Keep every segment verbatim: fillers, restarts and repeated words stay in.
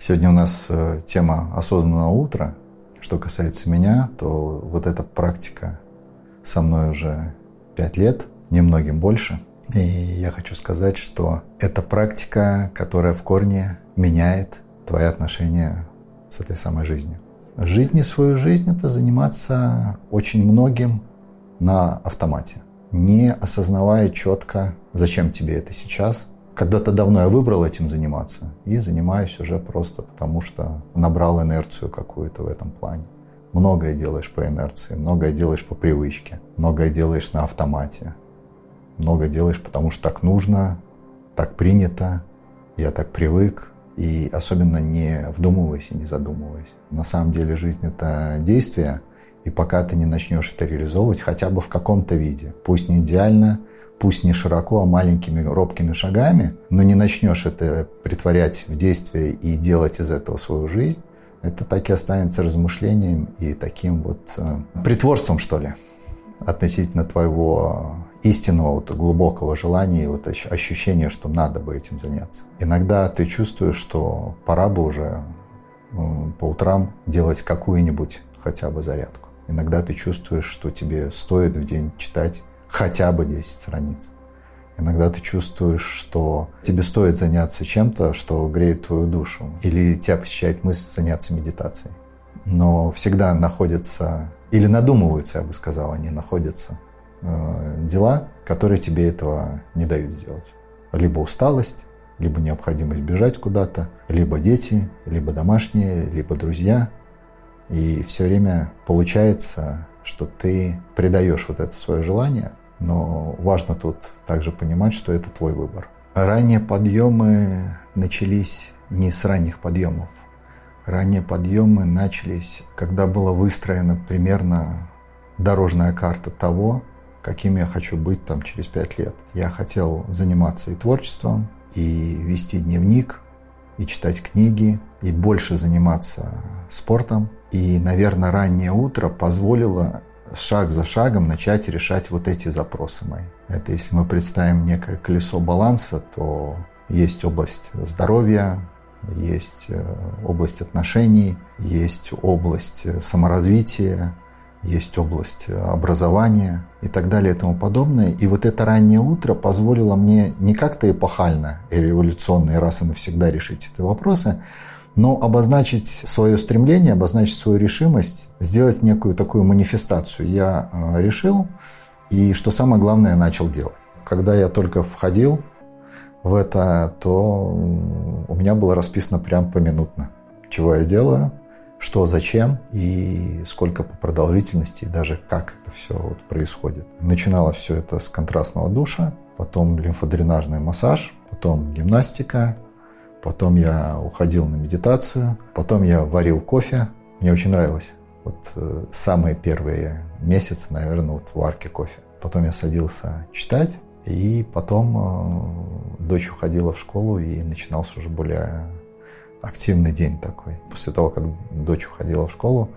Сегодня у нас тема осознанного утра. Что касается меня, то вот эта практика со мной уже пять лет, немногим больше. И я хочу сказать, что это практика, которая в корне меняет твои отношения с этой самой жизнью. Жить не свою жизнь – это заниматься очень многим на автомате, не осознавая четко, зачем тебе это сейчас. Когда-то давно я выбрал этим заниматься и занимаюсь уже просто потому, что набрал инерцию какую-то в этом плане. Многое делаешь по инерции, многое делаешь по привычке, многое делаешь на автомате, многое делаешь потому, что так нужно, так принято, я так привык. И особенно не вдумываясь и не задумываясь. На самом деле жизнь – это действие, и пока ты не начнешь это реализовывать хотя бы в каком-то виде, пусть не идеально, пусть не широко, а маленькими робкими шагами, но не начнешь это притворять в действие и делать из этого свою жизнь, это так и останется размышлением и таким вот э, притворством, что ли, относительно твоего истинного, вот, глубокого желания и вот ощущения, что надо бы этим заняться. Иногда ты чувствуешь, что пора бы уже ну, по утрам делать какую-нибудь хотя бы зарядку. Иногда ты чувствуешь, что тебе стоит в день читать хотя бы десять страниц. Иногда ты чувствуешь, что тебе стоит заняться чем-то, что греет твою душу. Или тебя посещает мысль заняться медитацией. Но всегда находятся, или надумываются, я бы сказал, они находятся дела, которые тебе этого не дают сделать. Либо усталость, либо необходимость бежать куда-то, либо дети, либо домашние, либо друзья. И все время получается, что ты предаешь вот это свое желание, но важно тут также понимать, что это твой выбор. Ранние подъемы начались не с ранних подъемов. Ранние подъемы начались, когда была выстроена примерно дорожная карта того, каким я хочу быть там через пять лет. Я хотел заниматься и творчеством, и вести дневник, и читать книги, и больше заниматься спортом. И, наверное, раннее утро позволило шаг за шагом начать решать вот эти запросы мои. Это если мы представим некое колесо баланса, то есть область здоровья, есть область отношений, есть область саморазвития, есть область образования и так далее и тому подобное. И вот это раннее утро позволило мне не как-то эпохально и революционно и раз и навсегда решить эти вопросы, но обозначить свое стремление, обозначить свою решимость, сделать некую такую манифестацию. Я решил, и что самое главное, начал делать. Когда я только входил в это, то у меня было расписано прям поминутно, чего я делаю, что, зачем и сколько по продолжительности, и даже как это все вот происходит. Начиналось все это с контрастного душа, потом лимфодренажный массаж, потом гимнастика, потом я уходил на медитацию, потом я варил кофе. Мне очень нравилось. Вот э, самые первые месяцы, наверное, вот в варке кофе. Потом я садился читать, и потом э, дочь уходила в школу, и начинался уже более активный день такой. После того, как дочь уходила в школу,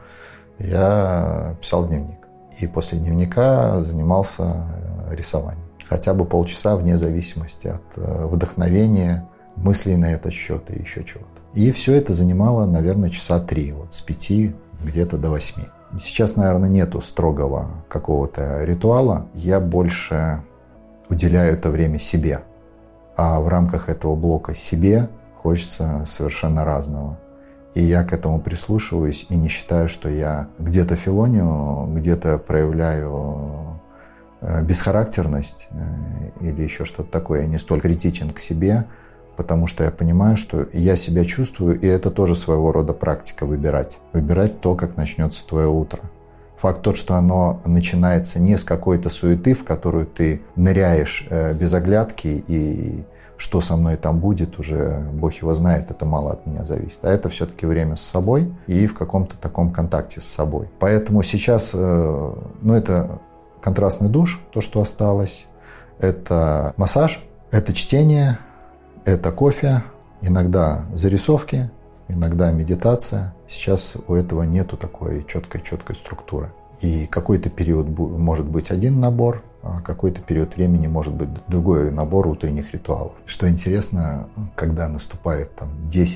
я писал дневник. И после дневника занимался рисованием. Хотя бы полчаса вне зависимости от вдохновения, мыслей на этот счет и еще чего-то. И все это занимало, наверное, часа три, вот с пяти где-то до восьми. Сейчас, наверное, нету строгого какого-то ритуала. Я больше уделяю это время себе. А в рамках этого блока себе хочется совершенно разного. И я к этому прислушиваюсь и не считаю, что я где-то филоню, где-то проявляю бесхарактерность или еще что-то такое. Я не столь критичен к себе, потому что я понимаю, что я себя чувствую, и это тоже своего рода практика выбирать. Выбирать то, как начнется твое утро. Факт тот, что оно начинается не с какой-то суеты, в которую ты ныряешь без оглядки и что со мной там будет, уже Бог его знает, это мало от меня зависит. А это все-таки время с собой и в каком-то таком контакте с собой. Поэтому сейчас, ну, это контрастный душ, то, что осталось, это массаж, это чтение, это кофе, иногда зарисовки, иногда медитация. Сейчас у этого нету такой четкой-четкой структуры. И какой-то период может быть один набор, а какой-то период времени может быть другой набор утренних ритуалов. Что интересно, когда наступает там десять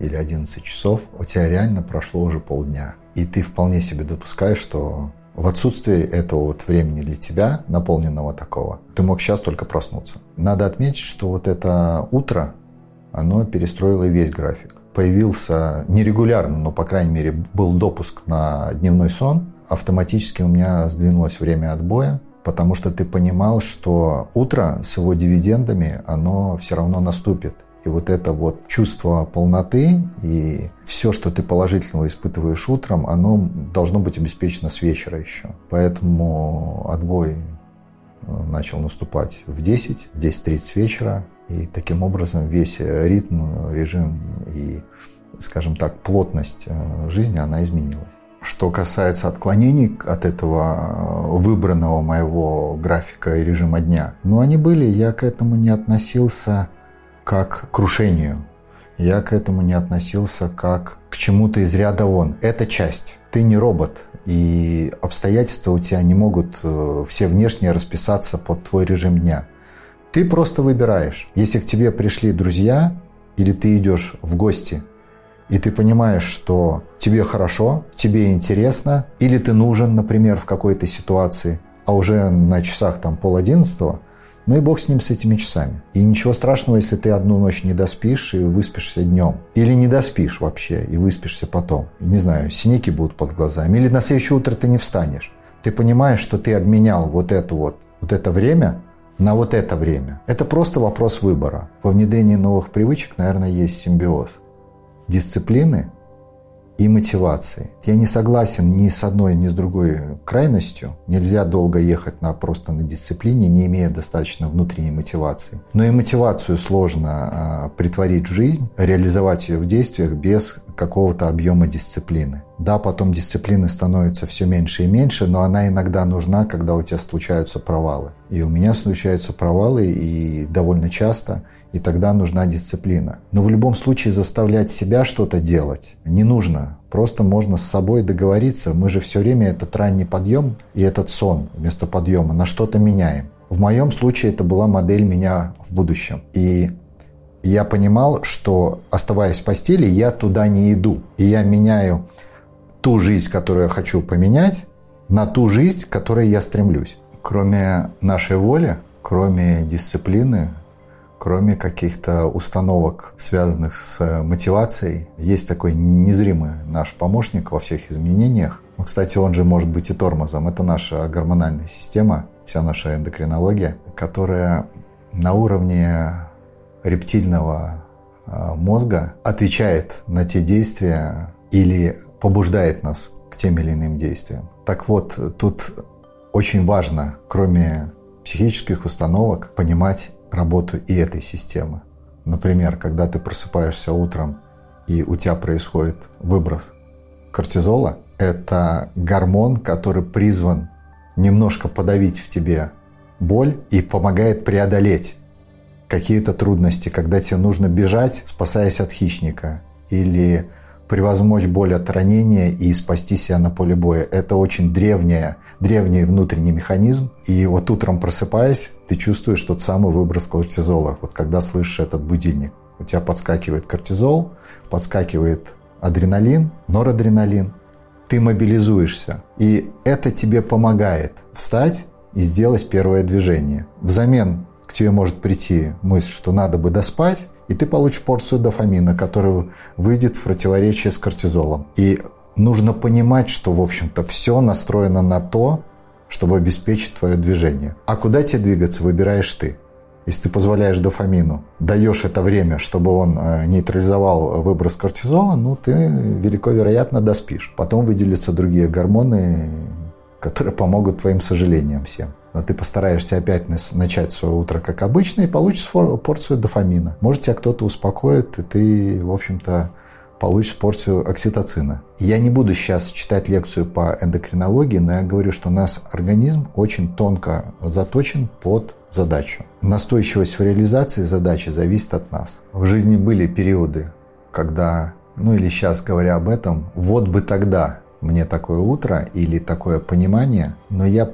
или одиннадцать часов, у тебя реально прошло уже полдня. И ты вполне себе допускаешь, что в отсутствии этого вот времени для тебя, наполненного такого, ты мог сейчас только проснуться. Надо отметить, что вот это утро, оно перестроило весь график. Появился нерегулярно, но, по крайней мере, был допуск на дневной сон. Автоматически у меня сдвинулось время отбоя, потому что ты понимал, что утро с его дивидендами, оно все равно наступит. И вот это вот чувство полноты и все, что ты положительного испытываешь утром, оно должно быть обеспечено с вечера еще. Поэтому отбой начал наступать в десять, в десять тридцать вечера. И таким образом весь ритм, режим и, скажем так, плотность жизни, она изменилась. Что касается отклонений от этого выбранного моего графика и режима дня, ну, они были, я к этому не относился как к крушению. Я к этому не относился как к чему-то из ряда вон. Это часть. Ты не робот, и обстоятельства у тебя не могут все внешне расписаться под твой режим дня. Ты просто выбираешь. Если к тебе пришли друзья, или ты идешь в гости, и ты понимаешь, что тебе хорошо, тебе интересно, или ты нужен, например, в какой-то ситуации, а уже на часах там пол одиннадцатого, ну и бог с ним, с этими часами. И ничего страшного, если ты одну ночь не доспишь и выспишься днем. Или не доспишь вообще и выспишься потом. Не знаю, синяки будут под глазами. Или на следующее утро ты не встанешь. Ты понимаешь, что ты обменял вот это вот, вот это время на вот это время. Это просто вопрос выбора. Во внедрении новых привычек, наверное, есть симбиоз дисциплины и мотивации. Я не согласен ни с одной, ни с другой крайностью. Нельзя долго ехать на, просто на дисциплине, не имея достаточно внутренней мотивации. Но и мотивацию сложно а, притворить в жизнь, реализовать ее в действиях без какого-то объема дисциплины. Да, потом дисциплины становится все меньше и меньше, но она иногда нужна, когда у тебя случаются провалы. И у меня случаются провалы, и довольно часто, и тогда нужна дисциплина. Но в любом случае заставлять себя что-то делать не нужно. Просто можно с собой договориться. Мы же все время этот ранний подъем и этот сон вместо подъема на что-то меняем. В моем случае это была модель меня в будущем. И я понимал, что, оставаясь в постели, я туда не иду. И я меняю ту жизнь, которую я хочу поменять, на ту жизнь, к которой я стремлюсь. Кроме нашей воли, кроме дисциплины, кроме каких-то установок, связанных с мотивацией, есть такой незримый наш помощник во всех изменениях. Ну, кстати, он же может быть и тормозом. Это наша гормональная система, вся наша эндокринология, которая на уровне рептильного мозга отвечает на те действия или побуждает нас к тем или иным действиям. Так вот, тут очень важно, кроме психических установок, понимать работу и этой системы. Например, когда ты просыпаешься утром и у тебя происходит выброс кортизола, это гормон, который призван немножко подавить в тебе боль и помогает преодолеть какие-то трудности, когда тебе нужно бежать, спасаясь от хищника, или превозмочь боль от ранения и спасти себя на поле боя. Это очень древняя, древний внутренний механизм. И вот утром просыпаясь, ты чувствуешь тот самый выброс кортизола. Вот когда слышишь этот будильник, у тебя подскакивает кортизол, подскакивает адреналин, норадреналин. Ты мобилизуешься. И это тебе помогает встать и сделать первое движение. Взамен к тебе может прийти мысль, что надо бы доспать, и ты получишь порцию дофамина, которая выйдет в противоречие с кортизолом. И нужно понимать, что, в общем-то, все настроено на то, чтобы обеспечить твое движение. А куда тебе двигаться, выбираешь ты. Если ты позволяешь дофамину, даешь это время, чтобы он нейтрализовал выброс кортизола, ну, ты велико вероятно доспишь. Потом выделятся другие гормоны, которые помогут твоим сожалениям всем. Но ты постараешься опять начать свое утро как обычно и получишь порцию дофамина. Может, тебя кто-то успокоит, и ты, в общем-то, получишь порцию окситоцина. Я не буду сейчас читать лекцию по эндокринологии, но я говорю, что у нас организм очень тонко заточен под задачу. Настойчивость в реализации задачи зависит от нас. В жизни были периоды, когда, ну или сейчас говоря об этом, вот бы тогда мне такое утро или такое понимание, но я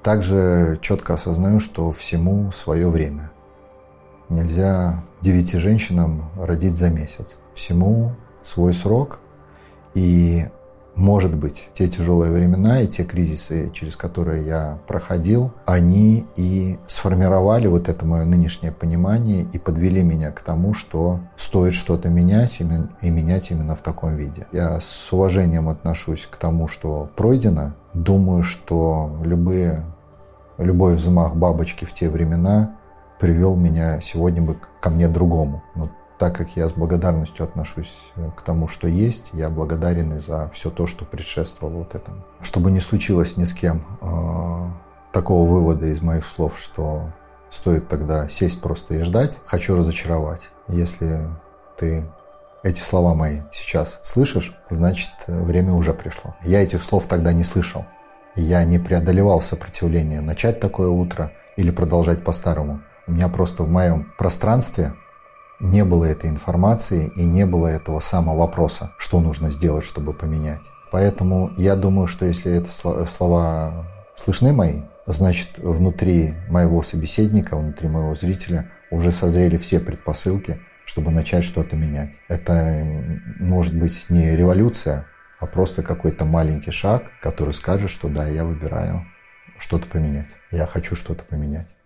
также четко осознаю, что всему свое время. Нельзя девяти женщинам родить за месяц. Всему свой срок. И, может быть, те тяжелые времена и те кризисы, через которые я проходил, они и сформировали вот это мое нынешнее понимание и подвели меня к тому, что стоит что-то менять и менять именно в таком виде. Я с уважением отношусь к тому, что пройдено. Думаю, что любые, любой взмах бабочки в те времена привел меня сегодня бы ко мне другому. Но так как я с благодарностью отношусь к тому, что есть, я благодарен и за все то, что предшествовало вот этому. Чтобы не случилось ни с кем э, такого вывода из моих слов, что стоит тогда сесть просто и ждать, хочу разочаровать. Если ты эти слова мои сейчас слышишь, значит, время уже пришло. Я этих слов тогда не слышал. Я не преодолевал сопротивление начать такое утро или продолжать по-старому. У меня просто в моем пространстве не было этой информации и не было этого самого вопроса, что нужно сделать, чтобы поменять. Поэтому я думаю, что если эти слова слышны мои, значит, внутри моего собеседника, внутри моего зрителя уже созрели все предпосылки, чтобы начать что-то менять. Это может быть не революция, а просто какой-то маленький шаг, который скажет, что да, я выбираю что-то поменять. Я хочу что-то поменять.